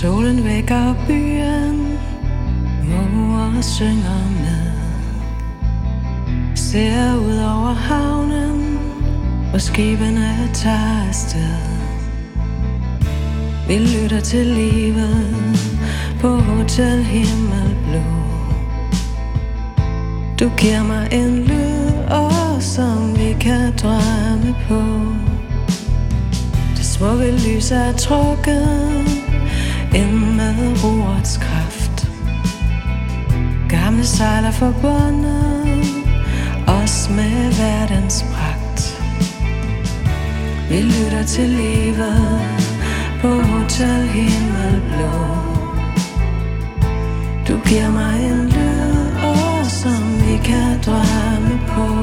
Solen vækker byen, måger synger med. Ser ud over havnen, hvor skibene tager afsted. Vi lytter til livet på Hotel Himmelblå. Du giver mig en lyd, som vi kan drømme på. Det smukke lys er trukket ind med roerets kraft. Gamle sejler forbundet os med verdens pragt. Vi lytter til livet på Hotel Himmelblå. Du giver mig en lyd, som vi kan drømme på.